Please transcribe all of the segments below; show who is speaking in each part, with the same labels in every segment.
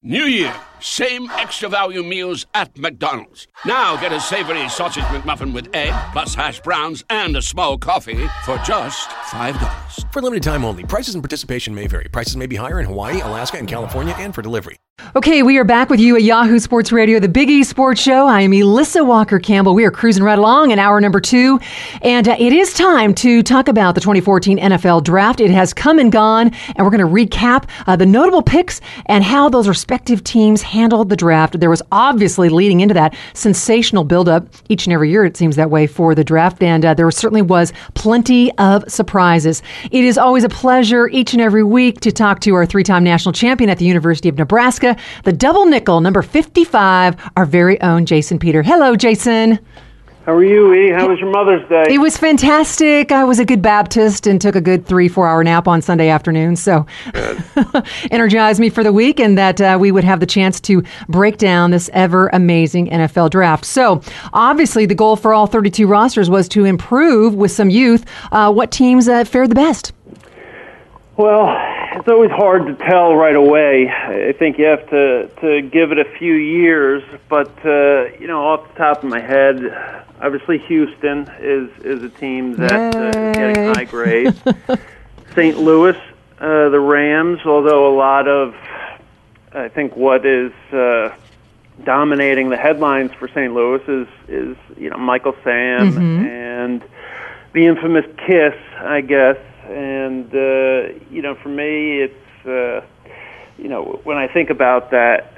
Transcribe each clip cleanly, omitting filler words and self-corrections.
Speaker 1: New Year, same extra value meals at McDonald's. Now get a savory sausage McMuffin with egg, plus hash browns, and a small coffee for just $5.
Speaker 2: For limited time only. Prices and participation may vary. Prices may be higher in Hawaii, Alaska, and California, and for delivery.
Speaker 3: Okay, we are back with you at Yahoo Sports Radio, the Big E Sports Show. I am Elissa Walker-Campbell. We are cruising right along in hour number 2. And it is time to talk about the 2014 NFL Draft. It has come and gone, and we're going to recap the notable picks and how those respective teams handled the draft. There was obviously, leading into that, sensational buildup each and every year, it seems that way, for the draft. And there certainly was plenty of surprises. It is always a pleasure each and every week to talk to our 3-time national champion at the University of Nebraska, the double nickel, number 55, our very own Jason Peter. Hello, Jason.
Speaker 4: How are you, E? How was your Mother's Day?
Speaker 3: It was fantastic. I was a good Baptist and took a good 3-4 hour nap on Sunday afternoon. So energized me for the week, and that we would have the chance to break down this ever amazing NFL draft. So obviously the goal for all 32 rosters was to improve with some youth. What teams fared the best?
Speaker 4: Well, it's always hard to tell right away. I think you have to give it a few years. But, off the top of my head, obviously Houston is a team that is getting high grades. St. Louis, the Rams, although a lot of, I think, what is dominating the headlines for St. Louis is Michael Sam and the infamous kiss, I guess. And, for me, it's, when I think about that,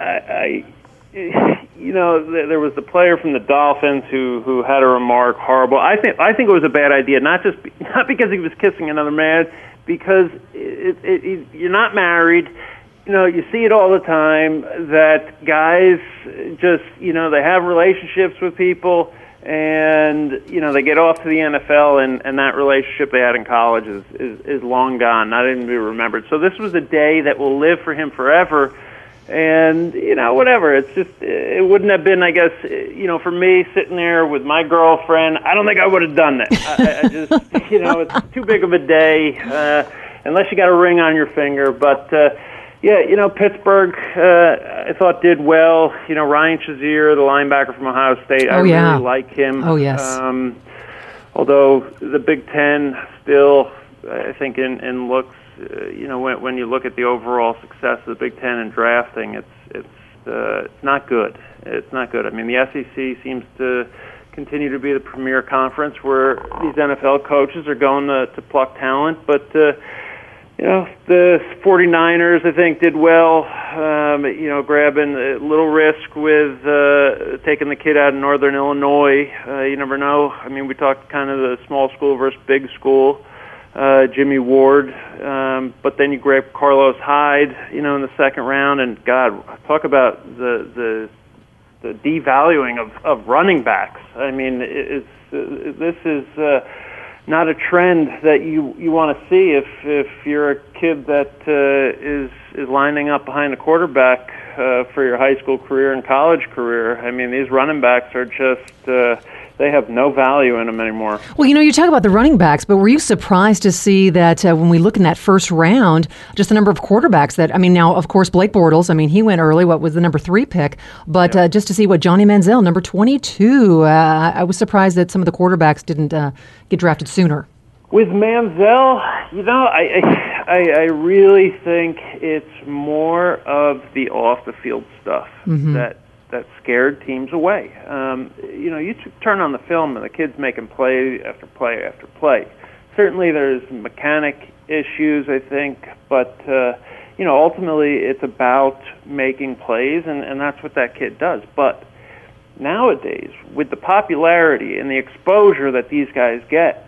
Speaker 4: there was the player from the Dolphins who had a remark horrible. I think it was a bad idea, not because he was kissing another man, because you're not married. You see it all the time that guys just, they have relationships with people, and they get off to the NFL, and that relationship they had in college is long gone, not even to be remembered. So this was a day that will live for him forever. And whatever. It's just, it wouldn't have been, I guess, for me sitting there with my girlfriend. I don't think I would have done that. I just, it's too big of a day unless you got a ring on your finger. But Pittsburgh, I thought did well. Ryan Shazier, the linebacker from Ohio State, I really like him.
Speaker 3: Oh, yes.
Speaker 4: Although the Big Ten still, I think, in looks, when you look at the overall success of the Big Ten in drafting, it's not good. It's not good. I mean, the SEC seems to continue to be the premier conference where these NFL coaches are going to pluck talent, but the 49ers, I think, did well, grabbing a little risk with taking the kid out of Northern Illinois. You never know. I mean, we talked kind of the small school versus big school, Jimmy Ward, but then you grab Carlos Hyde, in the second round, and God, talk about the devaluing of running backs. I mean, this is not a trend that you want to see if you're a kid that is lining up behind a quarterback for your high school career and college career. I mean, these running backs are just they have no value in them anymore. Well,
Speaker 3: you talk about the running backs, but were you surprised to see that when we look in that first round, just the number of quarterbacks that, now, of course, Blake Bortles, he went early, what was the number 3 pick, but just to see what Johnny Manziel, number 22, I was surprised that some of the quarterbacks didn't get drafted sooner.
Speaker 4: With Manziel, I really think it's more of the off-the-field stuff that scared teams away. You turn on the film and the kid's making play after play after play. Certainly there's mechanic issues, I think, but, ultimately it's about making plays, and that's what that kid does. But nowadays, with the popularity and the exposure that these guys get,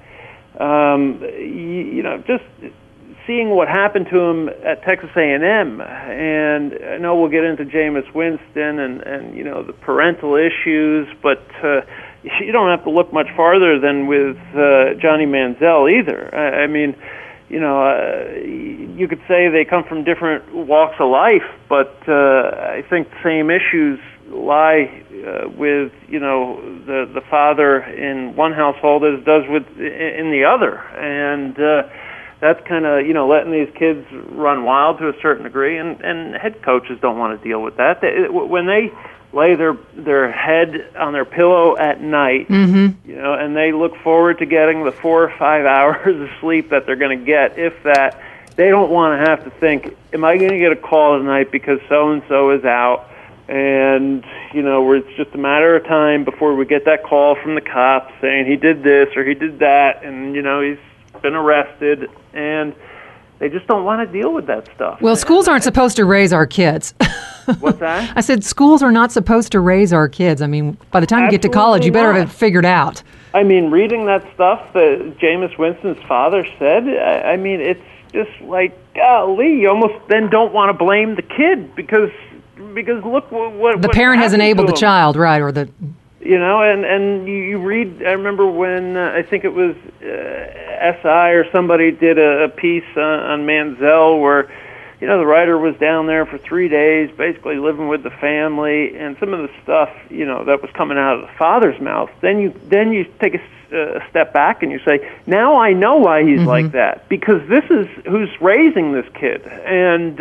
Speaker 4: just seeing what happened to him at Texas A&M, and I know we'll get into Jameis Winston and the parental issues, but you don't have to look much farther than with Johnny Manziel either. I mean, you could say they come from different walks of life, but I think the same issues lie with the father in one household as does in the other, and that's kind of, letting these kids run wild to a certain degree, and head coaches don't want to deal with that. When they lay their head on their pillow at night, and they look forward to getting the 4 or 5 hours of sleep that they're going to get, if that, they don't want to have to think, am I going to get a call tonight because so-and-so is out? And, where it's just a matter of time before we get that call from the cops saying he did this or he did that, and, he's been arrested, and they just don't want to deal with that stuff.
Speaker 3: Well, schools aren't supposed to raise our kids.
Speaker 4: What's that?
Speaker 3: I said schools are not supposed to raise our kids. I mean, by the time you get to college, you better have it figured out.
Speaker 4: I mean, reading that stuff that Jameis Winston's father said, I mean, it's just like, golly, you almost then don't want to blame the kid because look what
Speaker 3: the parent has enabled the child, right? Or the
Speaker 4: and you read. I remember when I think it was SI or somebody did a piece on Manziel where the writer was down there for 3 days, basically living with the family, and some of the stuff that was coming out of the father's mouth. Then you take a step back and you say, now I know why he's like that, because this is who's raising this kid, and.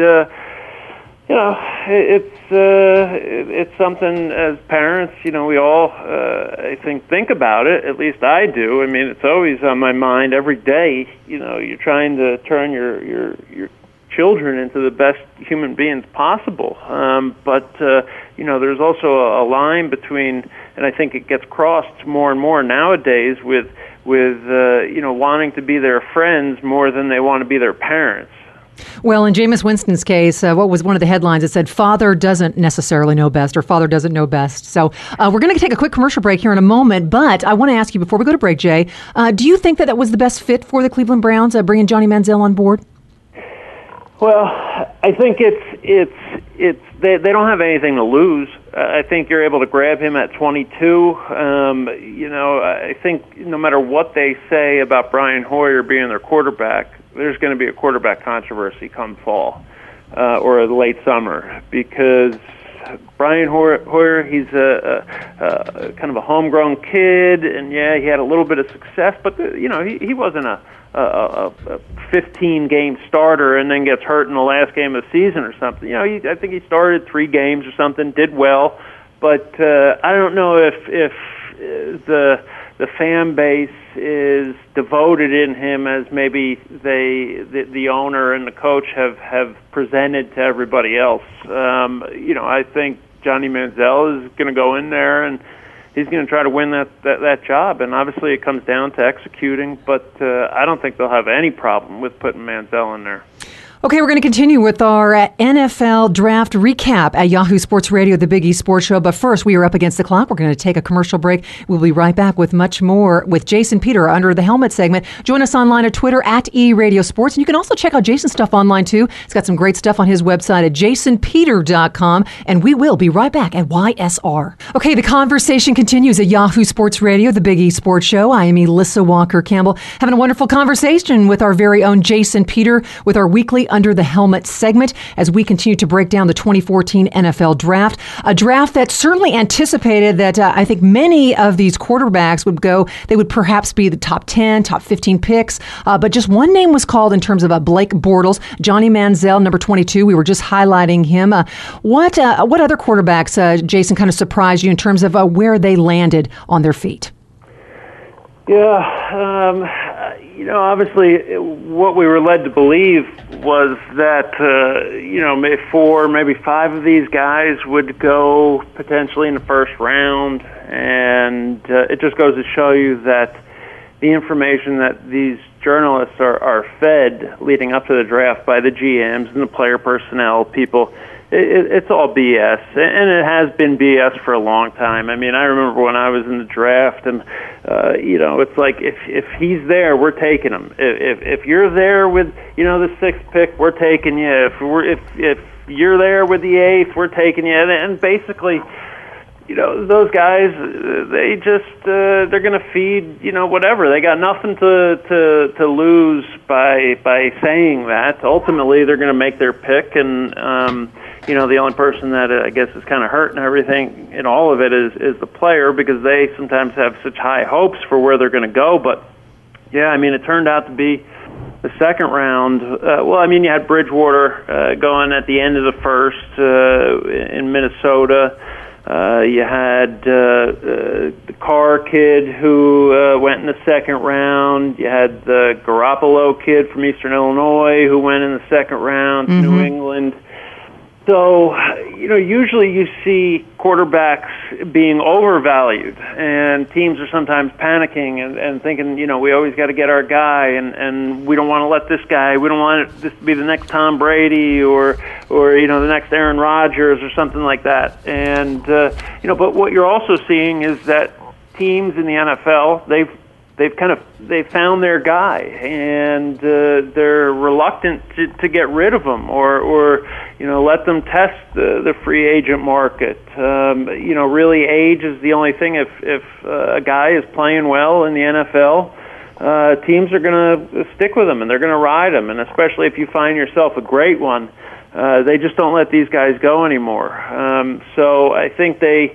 Speaker 4: It's something as parents, we all, I think about it. At least I do. I mean, it's always on my mind every day. You're trying to turn your children into the best human beings possible. But there's also a line between, and I think it gets crossed more and more nowadays with wanting to be their friends more than they want to be their parents.
Speaker 3: Well, in Jameis Winston's case, what was one of the headlines? It said, father doesn't necessarily know best, or father doesn't know best. So we're going to take a quick commercial break here in a moment, but I want to ask you before we go to break, Jay, do you think that was the best fit for the Cleveland Browns, bringing Johnny Manziel on board?
Speaker 4: Well, I think they don't have anything to lose. I think you're able to grab him at 22. I think no matter what they say about Brian Hoyer being their quarterback, there's going to be a quarterback controversy come fall or late summer, because Brian Hoyer, he's a kind of a homegrown kid, and he had a little bit of success, but he wasn't a 15-game starter and then gets hurt in the last game of the season or something. I think he started 3 games or something, did well, but I don't know if the fan base is devoted in him as maybe the owner and the coach have presented to everybody else. I think Johnny Manziel is going to go in there and he's going to try to win that job, and obviously it comes down to executing, but I don't think they'll have any problem with putting Manziel in there.
Speaker 3: Okay, we're going to continue with our NFL draft recap at Yahoo Sports Radio, the Big E Sports Show. But first, we are up against the clock. We're going to take a commercial break. We'll be right back with much more with Jason Peter, Under the Helmet segment. Join us online at Twitter at eRadioSports. And you can also check out Jason's stuff online, too. He's got some great stuff on his website at jasonpeter.com. And we will be right back at YSR. Okay, the conversation continues at Yahoo Sports Radio, the Big E Sports Show. I am Elissa Walker-Campbell, having a wonderful conversation with our very own Jason Peter with our weekly Under the Helmet segment as we continue to break down the 2014 NFL Draft, a draft that certainly anticipated that I think many of these quarterbacks would go, they would perhaps be the top 10, top 15 picks, but just one name was called in terms of Blake Bortles, Johnny Manziel, number 22. We were just highlighting him. What other quarterbacks, Jason, kind of surprised you in terms of where they landed on their feet?
Speaker 4: Yeah, obviously what we were led to believe was that, maybe 4, maybe 5 of these guys would go potentially in the first round, and it just goes to show you that the information that these journalists are fed leading up to the draft by the GMs and the player personnel people, it's all BS, and it has been BS for a long time. I mean, I remember when I was in the draft, and it's like if he's there, we're taking him. If you're there with the 6th pick, we're taking you. If you're there with the 8th, we're taking you. And basically, those guys, they just they're going to feed whatever. They got nothing to lose by saying that. Ultimately, they're going to make their pick, and the only person that I guess is kind of hurt and everything in all of it is the player, because they sometimes have such high hopes for where they're going to go. But yeah, I mean, it turned out to be the second round. You had Bridgewater going at the end of the first in Minnesota. You had the Carr kid who went in the second round. You had the Garoppolo kid from Eastern Illinois who went in the second round to New England. So, usually you see quarterbacks being overvalued, and teams are sometimes panicking and thinking, we always got to get our guy, and we don't want to let this guy, we don't want this to be the next Tom Brady or the next Aaron Rodgers or something like that. And, but what you're also seeing is that teams in the NFL, they've found their guy, and they're reluctant to get rid of them or let them test the free agent market. Really age is the only thing. If a guy is playing well in the NFL, teams are going to stick with him and they're going to ride him. And especially if you find yourself a great one, they just don't let these guys go anymore. So I think they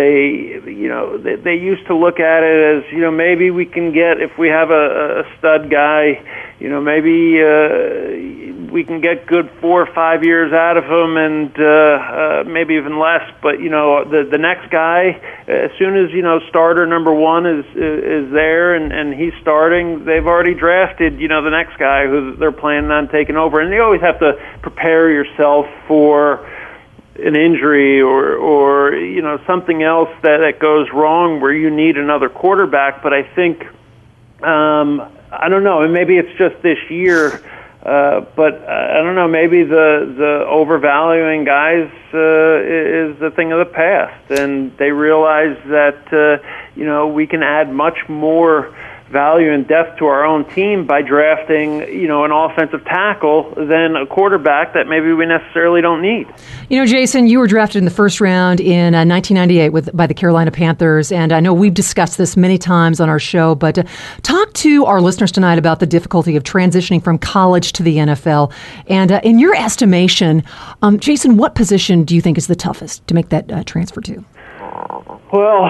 Speaker 4: used to look at it as, maybe we can get, if we have a stud guy, maybe we can get good 4 or 5 years out of him, and maybe even less. But the next guy, as soon as starter number one is there and he's starting, they've already drafted the next guy who they're planning on taking over, and you always have to prepare yourself for an injury or something else that goes wrong where you need another quarterback. But I think I don't know, and maybe it's just this year, but I don't know, maybe the overvaluing guys is a thing of the past, and they realize that we can add much more value and depth to our own team by drafting, an offensive tackle than a quarterback that maybe we necessarily don't need.
Speaker 3: Jason, you were drafted in the first round in 1998 by the Carolina Panthers, and I know we've discussed this many times on our show, but talk to our listeners tonight about the difficulty of transitioning from college to the NFL. And in your estimation, Jason, what position do you think is the toughest to make that transfer to?
Speaker 4: Well,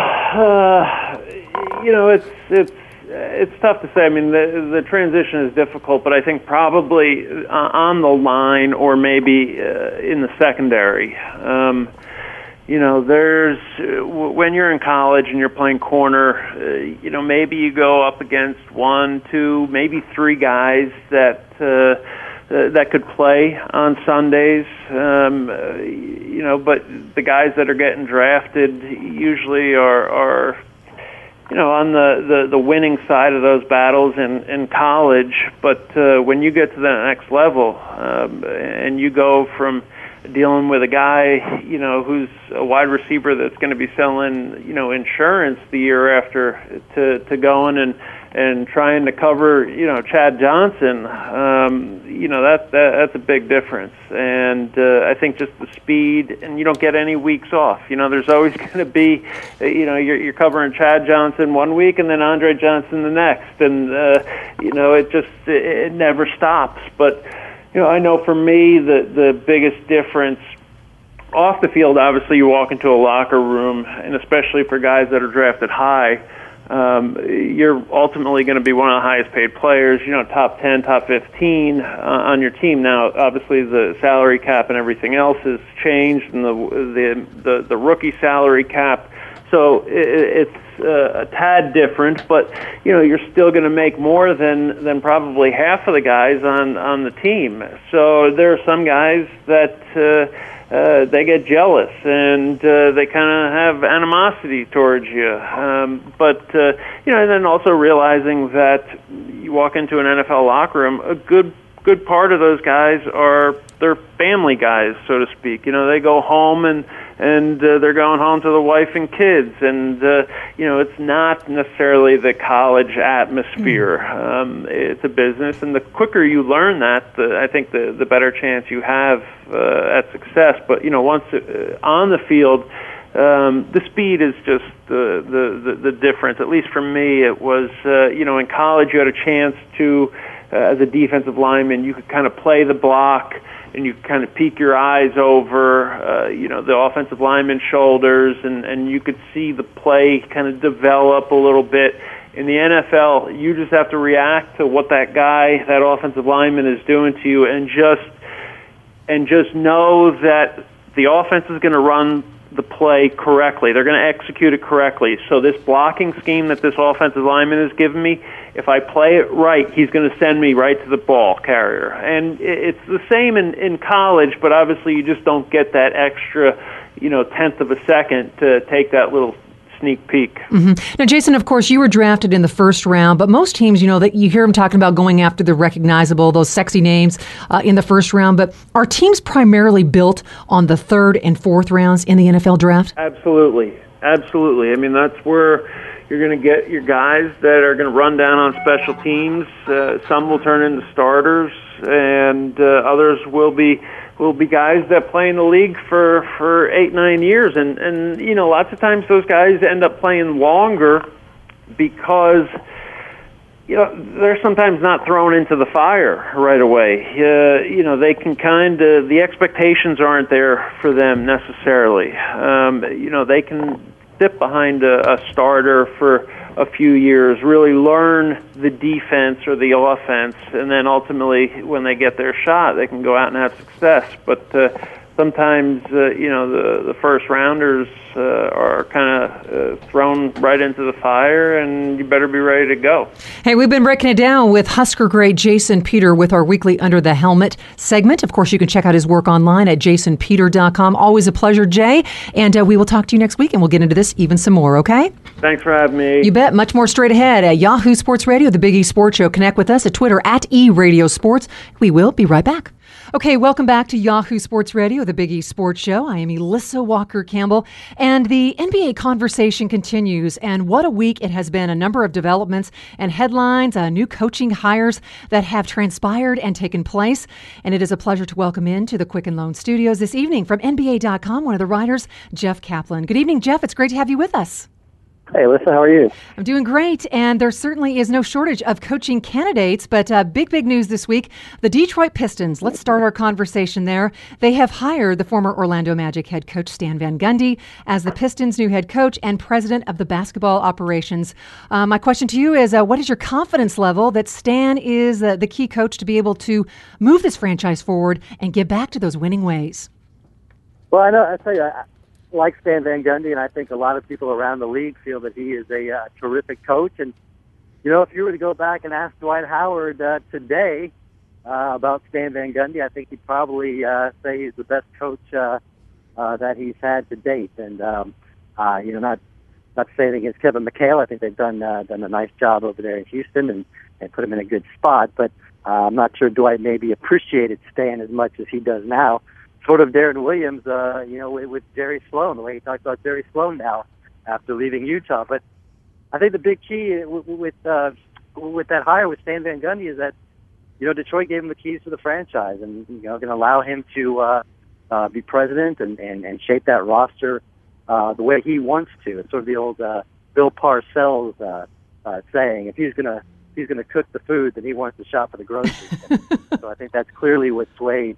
Speaker 4: it's tough to say. I mean, the transition is difficult, but I think probably on the line or maybe in the secondary. There's when you're in college and you're playing corner, maybe you go up against 1, 2, maybe 3 guys that could play on Sundays. But the guys that are getting drafted usually are on the winning side of those battles in college. But when you get to the next level and you go from dealing with a guy, who's a wide receiver that's going to be selling, insurance the year after to going and trying to cover, Chad Johnson, that's a big difference. And I think just the speed, and you don't get any weeks off. There's always going to be, you're covering Chad Johnson one week and then Andre Johnson the next, and it never stops. But I know for me the biggest difference off the field, obviously you walk into a locker room, and especially for guys that are drafted high, you're ultimately going to be one of the highest paid players, top 10, top 15 on your team. Now, obviously the salary cap and everything else has changed, and the rookie salary cap, so it's a tad different, but you're still going to make more than probably half of the guys on the team. So there are some guys that they get jealous and they kind of have animosity towards you. But and then also realizing that you walk into an NFL locker room, a good part of those guys they're family guys, so to speak. They go home and they're going home to the wife and kids, and it's not necessarily the college atmosphere. It's a business, and the quicker you learn that, I think the better chance you have at success. But once on the field, the speed is just the difference. At least for me, it was in college you had a chance to, as a defensive lineman, you could kind of play the block, and you kind of peek your eyes over, the offensive lineman's shoulders, and you could see the play kind of develop a little bit. In the NFL, you just have to react to what that guy, that offensive lineman, is doing to you, and just know that the offense is going to run the play correctly. They're going to execute it correctly. So this blocking scheme that this offensive lineman has given me, if I play it right, he's going to send me right to the ball carrier. And it's the same in college, but obviously you just don't get that extra, tenth of a second to take that little sneak peek.
Speaker 3: Mm-hmm. Now, Jason, of course, you were drafted in the first round, but most teams, that you hear them talking about going after the recognizable, those sexy names in the first round. But are teams primarily built on the third and fourth rounds in the NFL draft?
Speaker 4: Absolutely. I mean, that's where you're going to get your guys that are going to run down on special teams. Some will turn into starters, and others will be guys that play in the league for 8-9 years, and lots of times those guys end up playing longer because they're sometimes not thrown into the fire right away. They can the expectations aren't there for them necessarily. They can sit behind a starter for a few years, really learn the defense or the offense, and then ultimately when they get their shot, they can go out and have success. But sometimes, the first rounders are kind of thrown right into the fire, and you better be ready to go.
Speaker 3: Hey, we've been breaking it down with Husker great Jason Peter with our weekly Under the Helmet segment. Of course, you can check out his work online at jasonpeter.com. Always a pleasure, Jay. And we will talk to you next week, and we'll get into this even some more, okay?
Speaker 4: Thanks for having me.
Speaker 3: You bet. Much more straight ahead at Yahoo Sports Radio, the Big E Sports Show. Connect with us at Twitter at eRadioSports. We will be right back. Okay, welcome back to Yahoo Sports Radio, the Big E Sports Show. I am Elissa Walker-Campbell, and the NBA conversation continues. And what a week it has been. A number of developments and headlines, new coaching hires that have transpired and taken place. And it is a pleasure to welcome into the Quicken Loan Studios this evening from NBA.com, one of the writers, Jeff Kaplan. Good evening, Jeff. It's great to have you with us.
Speaker 5: Hey, Alyssa, how are you?
Speaker 3: I'm doing great, and there certainly is no shortage of coaching candidates, but big news this week. The Detroit Pistons, let's start our conversation there. They have hired the former Orlando Magic head coach Stan Van Gundy as the Pistons' new head coach and president of the basketball operations. My question to you is, what is your confidence level that Stan is the key coach to be able to move this franchise forward and get back to those winning ways?
Speaker 5: Well, I tell you, I like Stan Van Gundy, and I think a lot of people around the league feel that he is a terrific coach. And, if you were to go back and ask Dwight Howard today about Stan Van Gundy, I think he'd probably say he's the best coach that he's had to date. And, not to say anything against Kevin McHale. I think they've done a nice job over there in Houston and put him in a good spot. But I'm not sure Dwight maybe appreciated Stan as much as he does now. Sort of Darren Williams, with Jerry Sloan, the way he talks about Jerry Sloan now after leaving Utah. But I think the big key with that hire with Stan Van Gundy is that, Detroit gave him the keys to the franchise and, going to allow him to be president and shape that roster the way he wants to. It's sort of the old Bill Parcells saying, if he's gonna cook the food, then he wants to shop for the groceries. So I think that's clearly what swayed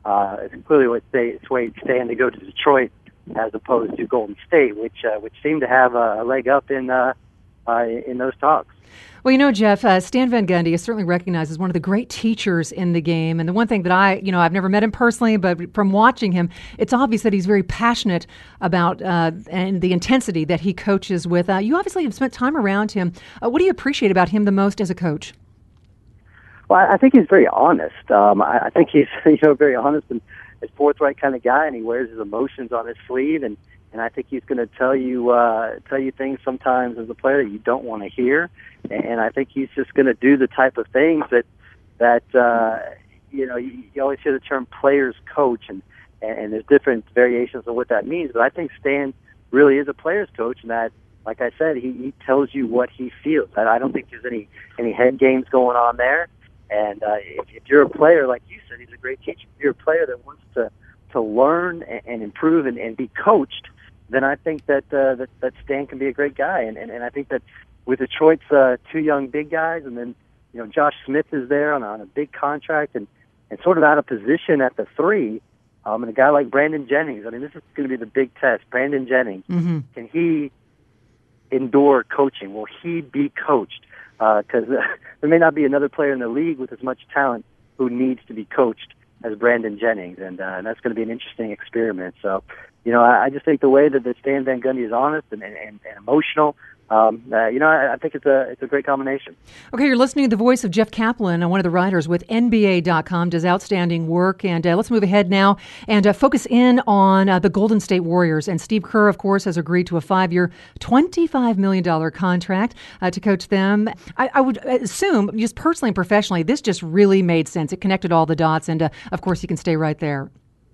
Speaker 5: Stan to go to Detroit as opposed to Golden State, which seemed to have a leg up in those talks.
Speaker 3: Well, Jeff, Stan Van Gundy is certainly recognized as one of the great teachers in the game. And the one thing that I've never met him personally, but from watching him, it's obvious that he's very passionate about and the intensity that he coaches with. You obviously have spent time around him. What do you appreciate about him the most as a coach?
Speaker 5: Well, I think he's very honest. I think he's very honest and a forthright kind of guy, and he wears his emotions on his sleeve. And I think he's going to tell you things sometimes as a player that you don't want to hear. And I think he's just going to do the type of things that you always hear the term players coach, and there's different variations of what that means. But I think Stan really is a players coach, and that, like I said, he tells you what he feels. I don't think there's any head games going on there. And if you're a player, like you said, he's a great teacher. If you're a player that wants to learn and improve and be coached, then I think that Stan can be a great guy. And I think that with Detroit's two young big guys, and then Josh Smith is there on a big contract and sort of out of position at the three, and a guy like Brandon Jennings. I mean, this is going to be the big test. Brandon Jennings, can he endure coaching? Will he be coached? Because there may not be another player in the league with as much talent who needs to be coached as Brandon Jennings, and that's going to be an interesting experiment. So, I just think the way that Stan Van Gundy is honest and emotional, I think it's a great combination.
Speaker 3: Okay, you're listening to the voice of Jeff Kaplan, one of the writers with NBA.com, does outstanding work. And let's move ahead now and focus in on the Golden State Warriors. And Steve Kerr, of course, has agreed to a 5-year, $25 million contract to coach them. I would assume, just personally and professionally, this just really made sense. It connected all the dots. And, of course, he can stay right there.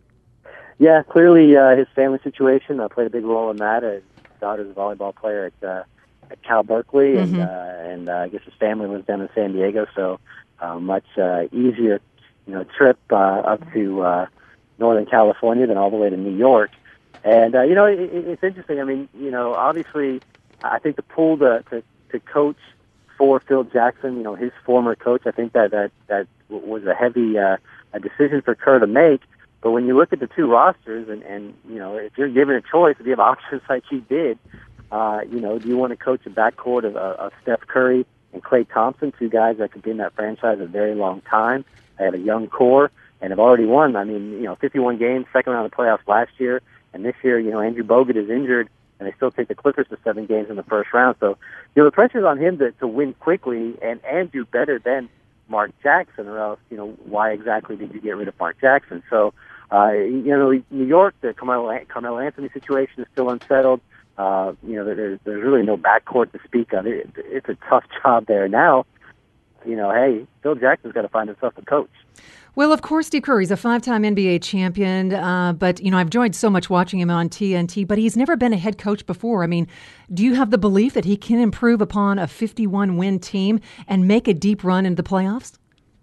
Speaker 5: Yeah, clearly his family situation played a big role in that. His daughter's a volleyball player at Cal Berkeley, and I guess his family lives down in San Diego, so much easier, trip up to Northern California than all the way to New York. And it's interesting. I mean, obviously, I think the pull to coach for Phil Jackson, his former coach, I think that was a heavy a decision for Kerr to make. But when you look at the two rosters, and if you're given a choice, if you have options like he did. Do you want to coach a backcourt of Steph Curry and Klay Thompson, two guys that could be in that franchise a very long time? They have a young core and have already won. 51 games, second round of the playoffs last year, and this year, Andrew Bogut is injured, and they still take the Clippers to 7 games in the first round. So, the pressure's on him to win quickly and do better than Mark Jackson, or else, why exactly did you get rid of Mark Jackson? So, New York, the Carmelo Anthony situation is still unsettled. There's really no backcourt to speak of. It's a tough job there now. Hey, Phil Jackson's got to find himself a coach.
Speaker 3: Well, of course, Steve Kerr, he's a 5-time NBA champion, but, I've enjoyed so much watching him on TNT, but he's never been a head coach before. I mean, do you have the belief that he can improve upon a 51-win team and make a deep run into the playoffs?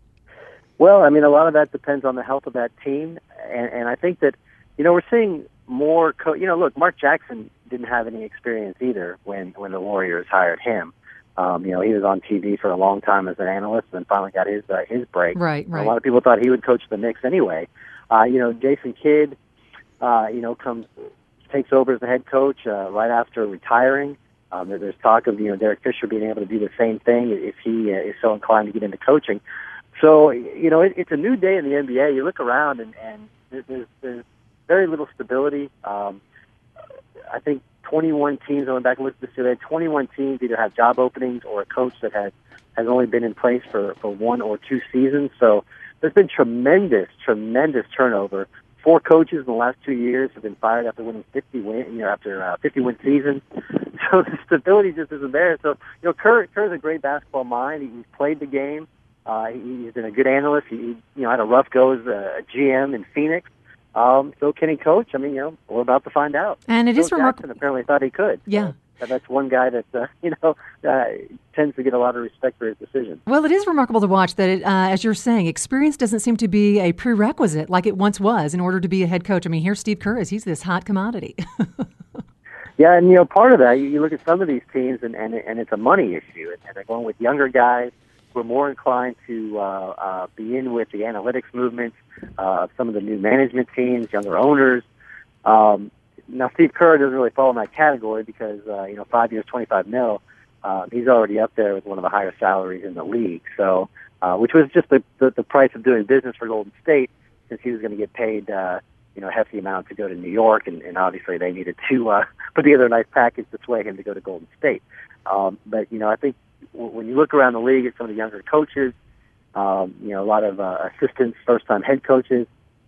Speaker 5: Well, a lot of that depends on the health of that team, and I think that, we're seeing more look, Mark Jackson didn't have any experience either when the Warriors hired him. He was on TV for a long time as an analyst and then finally got his break.
Speaker 3: Right.
Speaker 5: A lot of people thought he would coach the Knicks anyway. Jason Kidd, takes over as the head coach right after retiring. There's talk of, Derek Fisher being able to do the same thing if he is so inclined to get into coaching. So, it's a new day in the NBA. You look around and there's very little stability. I think 21 teams, I went back and looked at this today, 21 teams either have job openings or a coach that has only been in place for 1 or 2 seasons. So there's been tremendous turnover. 4 coaches in the last 2 years have been fired after winning 50-win seasons. So the stability just isn't there. So, Kerr's a great basketball mind. He's played the game. He's been a good analyst. He had a rough go as a GM in Phoenix. So can he coach? We're about to find out.
Speaker 3: And it is remarkable.
Speaker 5: Jackson apparently thought he could.
Speaker 3: Yeah.
Speaker 5: That's one guy that, tends to get a lot of respect for his decision.
Speaker 3: Well, it is remarkable to watch that, as you're saying, experience doesn't seem to be a prerequisite like it once was in order to be a head coach. Here's Steve Kerr. He's this hot commodity.
Speaker 5: Yeah, and, part of that, you look at some of these teams, and it's a money issue. And they're going with younger guys who are more inclined to be in with the analytics movement of some of the new management teams, younger owners. Now, Steve Kerr doesn't really fall in that category because, 5 years, $25 million, he's already up there with one of the higher salaries in the league. So, which was just the price of doing business for Golden State, since he was going to get paid, a hefty amount to go to New York, and obviously they needed to put together a nice package to sway him to go to Golden State. But, I think when you look around the league at some of the younger coaches, a lot of assistants, first-time head coaches,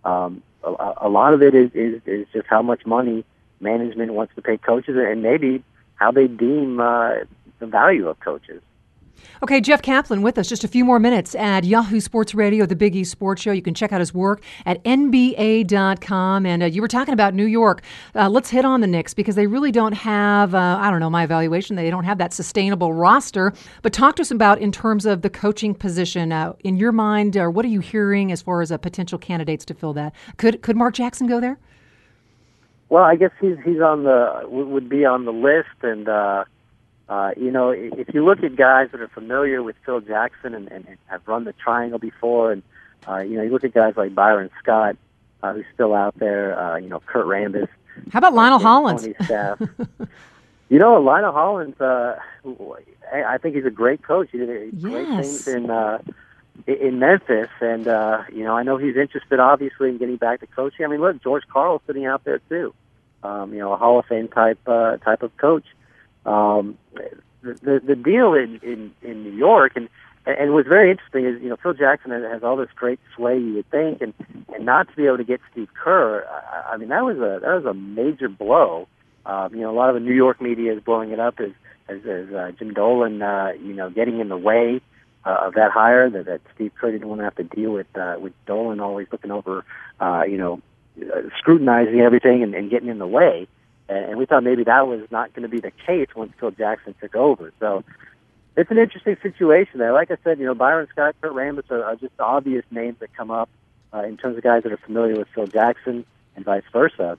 Speaker 5: a lot of it is just how much money management wants to pay coaches and maybe how they deem the value of coaches.
Speaker 3: Okay, Jeff Kaplan with us. Just a few more minutes at Yahoo Sports Radio, the Big East Sports Show. You can check out his work at NBA.com. And you were talking about New York. Let's hit on the Knicks because they really don't have, my evaluation, they don't have that sustainable roster. But talk to us about in terms of the coaching position. In your mind, what are you hearing as far as potential candidates to fill that? Could Mark Jackson go there?
Speaker 5: Well, I guess he's would be on the list, and if you look at guys that are familiar with Phil Jackson and have run the triangle before, and you look at guys like Byron Scott, who's still out there, Kurt Rambis.
Speaker 3: How about Lionel Hollins?
Speaker 5: Staff. Lionel Hollins, I think he's a great coach. He did great things in Memphis, and I know he's interested, obviously, in getting back to coaching. I mean, look, George Karl's sitting out there too. A Hall of Fame type of coach. The deal in New York and what's very interesting is Phil Jackson has all this great sway, you would think, and not to be able to get Steve Kerr. I mean, that was a major blow. A lot of the New York media is blowing it up as Jim Dolan getting in the way of that hire, that Steve Kerr didn't want to have to deal with Dolan always looking over, scrutinizing everything and getting in the way. And we thought maybe that was not going to be the case once Phil Jackson took over. So it's an interesting situation there. Like I said, Byron Scott, Kurt Rambis are just obvious names that come up in terms of guys that are familiar with Phil Jackson and vice versa.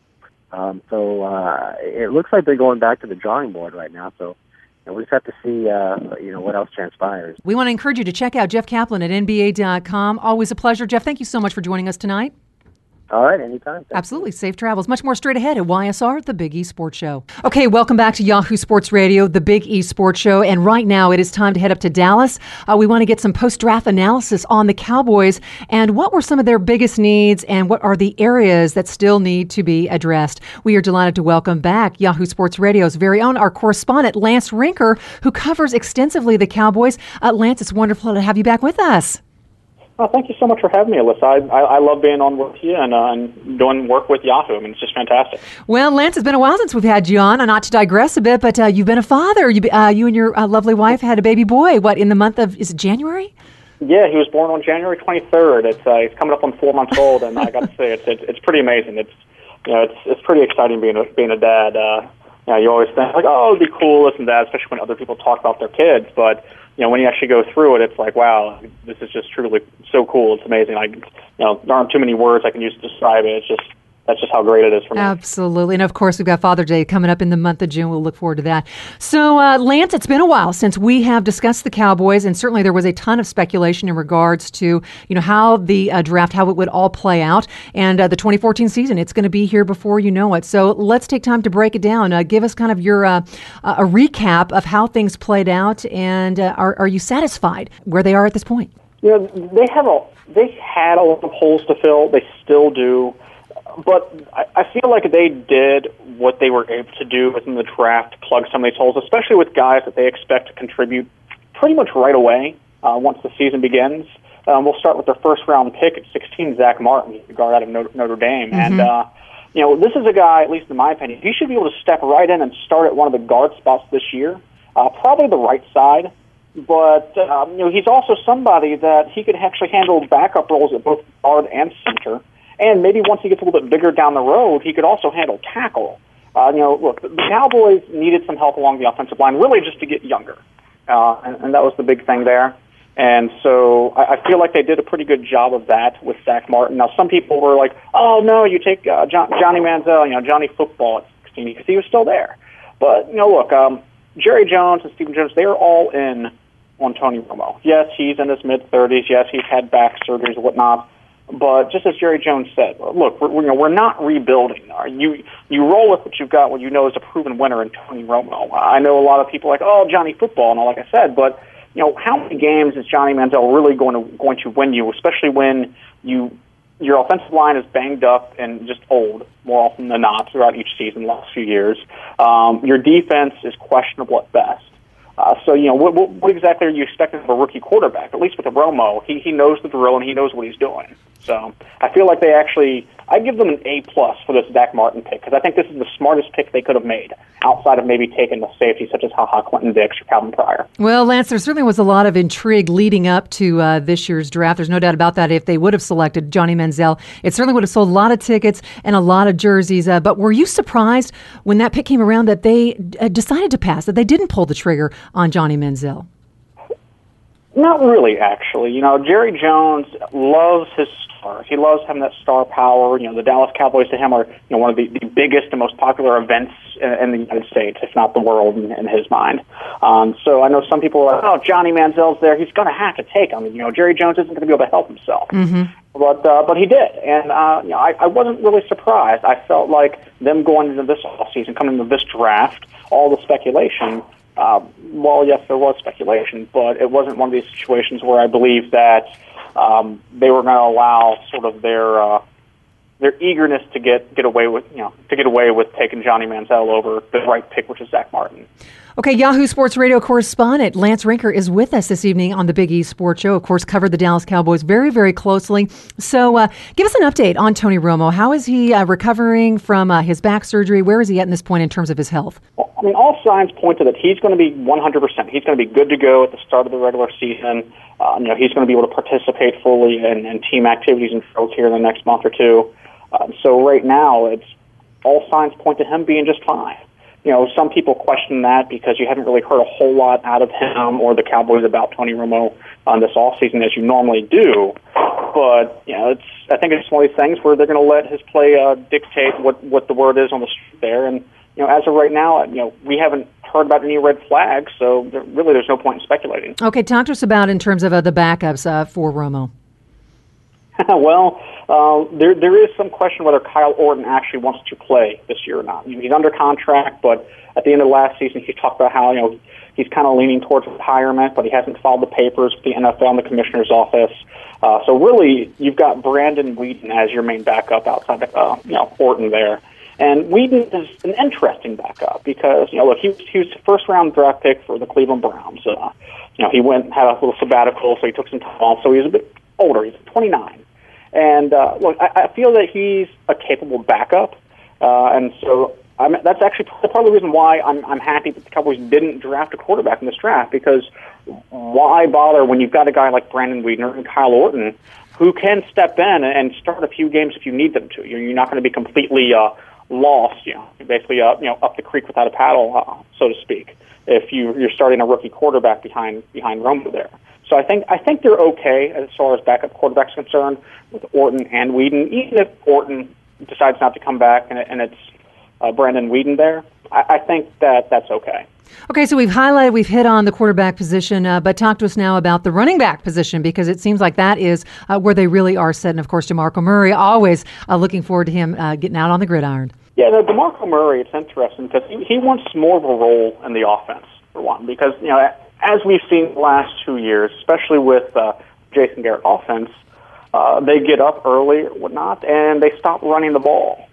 Speaker 5: So it looks like they're going back to the drawing board right now. So we'll just have to see, what else transpires.
Speaker 3: We want to encourage you to check out Jeff Kaplan at NBA.com. Always a pleasure. Jeff, thank you so much for joining us tonight.
Speaker 5: All right, anytime. Thanks.
Speaker 3: Absolutely. Safe travels. Much more straight ahead at YSR, the Big E Sports Show. Okay, welcome back to Yahoo Sports Radio, the Big E Sports Show. And right now it is time to head up to Dallas. We want to get some post-draft analysis on the Cowboys and what were some of their biggest needs and what are the areas that still need to be addressed. We are delighted to welcome back Yahoo Sports Radio's very own, our correspondent, Lance Rinker, who covers extensively the Cowboys. Lance, it's wonderful to have you back with us.
Speaker 6: Well, thank you so much for having me, Alyssa. I love being on with you and doing work with Yahoo. I mean, it's just fantastic.
Speaker 3: Well, Lance, it's been a while since we've had you on. Not to digress a bit, but you've been a father. You and your lovely wife had a baby boy, in the month of, is it January?
Speaker 6: Yeah, he was born on January 23rd. He's coming up on 4 months old, and I got to say, it's pretty amazing. It's pretty exciting being a dad. You always think, it'd be cool, this and that, especially when other people talk about their kids, but when you actually go through it, it's like, wow, this is just truly so cool. It's amazing. There aren't too many words I can use to describe it. That's just how great it is for me.
Speaker 3: Absolutely. And of course, we've got Father's Day coming up in the month of June. We'll look forward to that. So, Lance, it's been a while since we have discussed the Cowboys, and certainly there was a ton of speculation in regards to, how the draft, how it would all play out. And the 2014 season, it's going to be here before you know it. So let's take time to break it down. Give us kind of your a recap of how things played out, and are you satisfied where they are at this point?
Speaker 6: They had a lot of holes to fill. They still do. But I feel like they did what they were able to do within the draft to plug some of these holes, especially with guys that they expect to contribute pretty much right away once the season begins. We'll start with their first-round pick at 16, Zach Martin, the guard out of Notre Dame. Mm-hmm. And, this is a guy, at least in my opinion, he should be able to step right in and start at one of the guard spots this year, probably the right side. But, he's also somebody that he could actually handle backup roles at both guard and center. And maybe once he gets a little bit bigger down the road, he could also handle tackle. Look, the Cowboys needed some help along the offensive line, really just to get younger. And that was the big thing there. And so I feel like they did a pretty good job of that with Zach Martin. Now, some people were like, oh, no, you take Johnny Manziel, Johnny Football at 16, because he was still there. But, look, Jerry Jones and Stephen Jones, they are all in on Tony Romo. Yes, he's in his mid-30s. Yes, he's had back surgeries and whatnot. But just as Jerry Jones said, look, we're not rebuilding. You roll with what you've got, what you know is a proven winner in Tony Romo. I know a lot of people are like, oh, Johnny Football and all, like I said, but how many games is Johnny Manziel really going to win you, especially when your offensive line is banged up and just old more often than not throughout each season the last few years. Your defense is questionable at best. So, what exactly are you expecting of a rookie quarterback? At least with Romo, he knows the drill and he knows what he's doing. So I feel like I give them an A+ for this Zach Martin pick, because I think this is the smartest pick they could have made outside of maybe taking the safety such as HaHa Clinton-Dix or Calvin Pryor.
Speaker 3: Well, Lance, there certainly was a lot of intrigue leading up to this year's draft. There's no doubt about that. If they would have selected Johnny Manziel, it certainly would have sold a lot of tickets and a lot of jerseys. But were you surprised when that pick came around that they decided to pass, that they didn't pull the trigger on Johnny Manziel?
Speaker 6: Not really, actually. Jerry Jones loves his stars. He loves having that star power. The Dallas Cowboys to him are one of the biggest and most popular events in the United States, if not the world, in his mind. So I know some people are like, oh, Johnny Manziel's there. He's going to have to take him. Jerry Jones isn't going to be able to help himself. Mm-hmm. But he did. And, I wasn't really surprised. I felt like them going into this offseason, coming into this draft, all the speculation, well, yes, there was speculation, but it wasn't one of these situations where I believe that they were going to allow sort of their eagerness to get away with taking Johnny Manziel over the right pick, which is Zach Martin.
Speaker 3: Okay, Yahoo Sports Radio correspondent Lance Rinker is with us this evening on the Big East Sports Show. Of course, covered the Dallas Cowboys very, very closely. So give us an update on Tony Romo. How is he recovering from his back surgery? Where is he at in this point in terms of his health?
Speaker 6: Well, all signs point to that he's going to be 100%. He's going to be good to go at the start of the regular season. He's going to be able to participate fully in team activities and drills here in the next month or two. So right now, it's all signs point to him being just fine. Some people question that because you haven't really heard a whole lot out of him or the Cowboys about Tony Romo this offseason as you normally do. But, I think it's one of these things where they're going to let his play dictate what the word is on the street there. And, as of right now, we haven't heard about any red flags, so there's no point in speculating.
Speaker 3: Okay, talk to us about in terms of the backups for Romo.
Speaker 6: Well, there is some question whether Kyle Orton actually wants to play this year or not. He's under contract, but at the end of last season, he talked about how he's kind of leaning towards retirement, but he hasn't filed the papers with the NFL and the commissioner's office. So really, you've got Brandon Weeden as your main backup outside of Orton there. And Weeden is an interesting backup because he was a first-round draft pick for the Cleveland Browns. He went and had a little sabbatical, so he took some time off. So he's a bit older. He's 29. And I feel that he's a capable backup, and so that's actually part of the reason why I'm happy that the Cowboys didn't draft a quarterback in this draft, because why bother when you've got a guy like Brandon Weeden and Kyle Orton who can step in and start a few games if you need them to. You're not going to be completely lost, basically up the creek without a paddle, so to speak, if you're starting a rookie quarterback behind Romo there. So I think they're okay as far as backup quarterbacks concerned with Orton and Weeden. Even if Orton decides not to come back and it's Brandon Weeden there, I think that's okay.
Speaker 3: Okay, so we've hit on the quarterback position, but talk to us now about the running back position, because it seems like that is where they really are set. And of course, DeMarco Murray, always looking forward to him getting out on the gridiron.
Speaker 6: Yeah, DeMarco Murray, it's interesting because he wants more of a role in the offense, for one, because, as we've seen the last 2 years, especially with Jason Garrett offense, they get up early or whatnot, and they stop running the ball.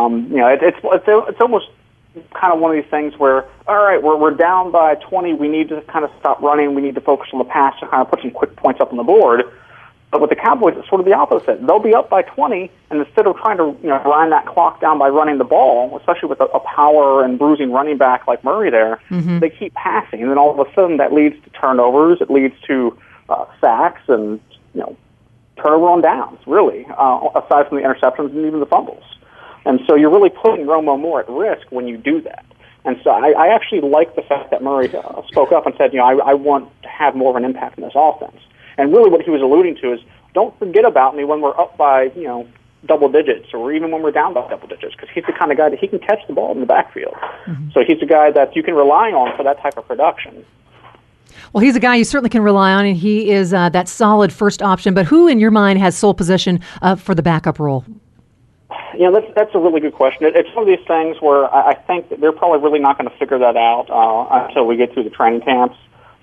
Speaker 6: It's almost kind of one of these things where, all right, we're down by 20, we need to kind of stop running, we need to focus on the pass to kind of put some quick points up on the board. But with the Cowboys, it's sort of the opposite. They'll be up by 20, and instead of trying to grind that clock down by running the ball, especially with a power and bruising running back like Murray there, they keep passing, and then all of a sudden that leads to turnovers, it leads to sacks and turnover on downs, really, aside from the interceptions and even the fumbles. And so you're really putting Romo more at risk when you do that. And so I actually like the fact that Murray spoke up and said, I want to have more of an impact in this offense. And really what he was alluding to is, don't forget about me when we're up by, double digits, or even when we're down by double digits, because he's the kind of guy that he can catch the ball in the backfield. So he's a guy that you can rely on for that type of production.
Speaker 3: Well, he's a guy you certainly can rely on, and he is that solid first option. But who, in your mind, has sole possession for the backup role?
Speaker 6: That's a really good question. It's one of these things where I think that they're probably really not going to figure that out until we get through the training camps.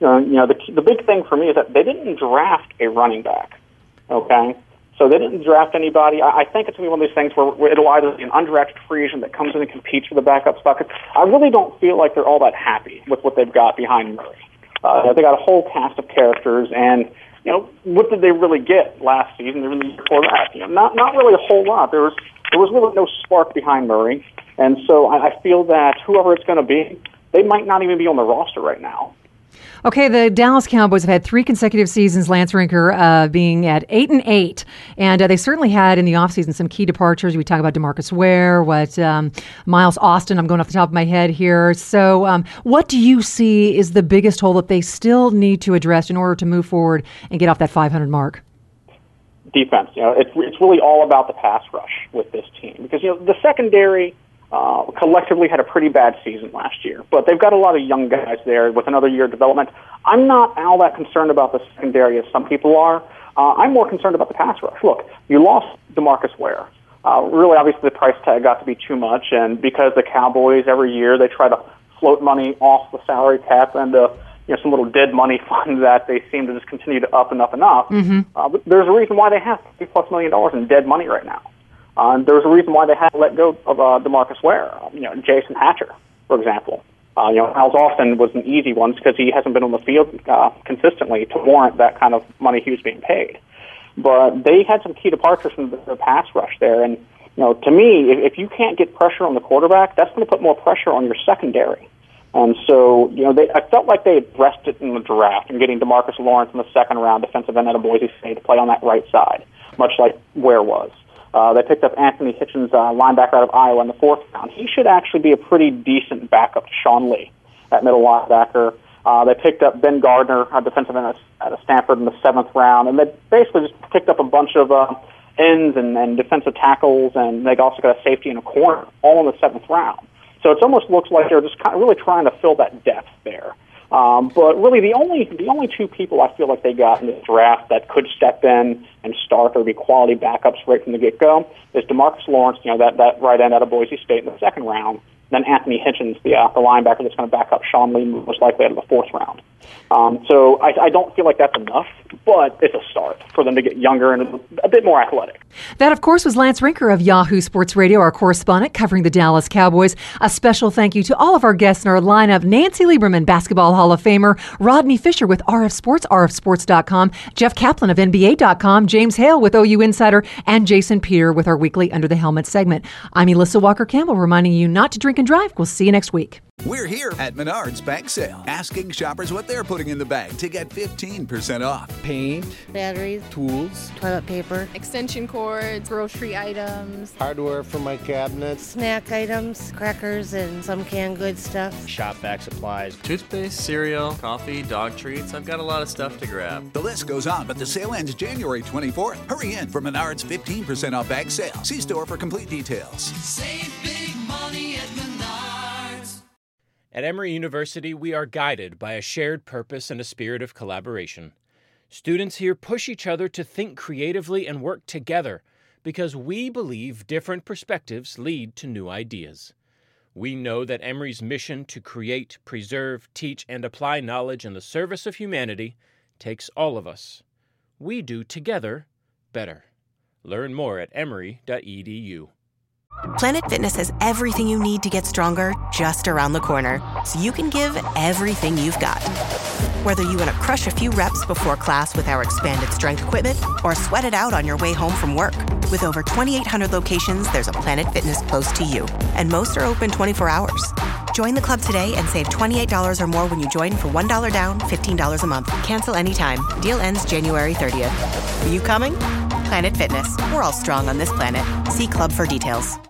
Speaker 6: The big thing for me is that they didn't draft a running back, okay? So they didn't draft anybody. I think it's going to be one of these things where it'll either be an undrafted free agent that comes in and competes for the backup spot. I really don't feel like they're all that happy with what they've got behind Murray. They got a whole cast of characters, and what did they really get last season or the year before that? Not really a whole lot. There was really no spark behind Murray, and so I feel that whoever it's going to be, they might not even be on the roster right now.
Speaker 3: Okay, the Dallas Cowboys have had 3 consecutive seasons, Lance Rinker, being at 8-8, and they certainly had in the offseason some key departures. We talk about DeMarcus Ware, Miles Austin, I'm going off the top of my head here. So what do you see is the biggest hole that they still need to address in order to move forward and get off that 500 mark?
Speaker 6: Defense. It's really all about the pass rush with this team, because the secondary, collectively had a pretty bad season last year. But they've got a lot of young guys there with another year of development. I'm not all that concerned about the secondary as some people are. I'm more concerned about the pass rush. Look, you lost DeMarcus Ware. Really, obviously, the price tag got to be too much, and because the Cowboys, every year, they try to float money off the salary cap into some little dead money fund that they seem to just continue to up and up and up. But there's a reason why they have $50+ million in dead money right now. There's a reason why they had to let go of DeMarcus Ware. Jason Hatcher, for example. Miles Austin was an easy one because he hasn't been on the field consistently to warrant that kind of money he was being paid. But they had some key departures from the pass rush there. And, to me, if you can't get pressure on the quarterback, that's going to put more pressure on your secondary. And so, I felt like they addressed it in the draft and getting DeMarcus Lawrence in the second round, defensive end out of Boise State, to play on that right side, much like Ware was. They picked up Anthony Hitchens, linebacker out of Iowa, in the fourth round. He should actually be a pretty decent backup to Sean Lee at middle linebacker. They picked up Ben Gardner, a defensive end out of Stanford, in the seventh round. And they basically just picked up a bunch of ends and defensive tackles, and they also got a safety and a corner, all in the seventh round. So it almost looks like they're just kind of really trying to fill that depth there. But really, the only two people I feel like they got in this draft that could step in and start or be quality backups right from the get-go is DeMarcus Lawrence, that right end out of Boise State in the second round, then Anthony Hitchens, the linebacker that's going to back up Sean Lee most likely out of the fourth round. So I don't feel like that's enough, but it's a start for them to get younger and a bit more athletic.
Speaker 3: That, of course, was Lance Rinker of Yahoo Sports Radio, our correspondent covering the Dallas Cowboys. A special thank you to all of our guests in our lineup: Nancy Lieberman, Basketball Hall of Famer; Rodney Fisher with RF Sports, rfsports.com; Jeff Kaplan of NBA.com; James Hale with OU Insider; and Jason Peter with our weekly Under the Helmet segment. I'm Elissa Walker-Campbell, reminding you not to drink and drive. We'll see you next week.
Speaker 7: We're here at Menards Bank Sale, asking shoppers what they're putting in the bag to get 15% off.
Speaker 8: Paint,
Speaker 9: batteries,
Speaker 8: tools,
Speaker 9: toilet paper,
Speaker 10: extension cords, grocery items,
Speaker 8: hardware for my cabinets,
Speaker 9: snack items, crackers, and some canned goods stuff.
Speaker 11: Shop vac supplies, toothpaste, cereal, coffee, dog treats. I've got a lot of stuff to grab.
Speaker 7: The list goes on, but the sale ends January 24th. Hurry in for Menards 15% off bag sale. See store for complete details.
Speaker 12: Save big money at Menards.
Speaker 13: At Emory University, we are guided by a shared purpose and a spirit of collaboration. Students here push each other to think creatively and work together because we believe different perspectives lead to new ideas. We know that Emory's mission to create, preserve, teach, and apply knowledge in the service of humanity takes all of us. We do together better. Learn more at emory.edu.
Speaker 14: Planet Fitness has everything you need to get stronger just around the corner, so you can give everything you've got. Whether you want to crush a few reps before class with our expanded strength equipment or sweat it out on your way home from work. With over 2,800 locations, there's a Planet Fitness close to you, and most are open 24 hours. Join the club today and save $28 or more when you join for $1 down, $15 a month. Cancel anytime. Deal ends January 30th. Are you coming? Planet Fitness. We're all strong on this planet. See club for details.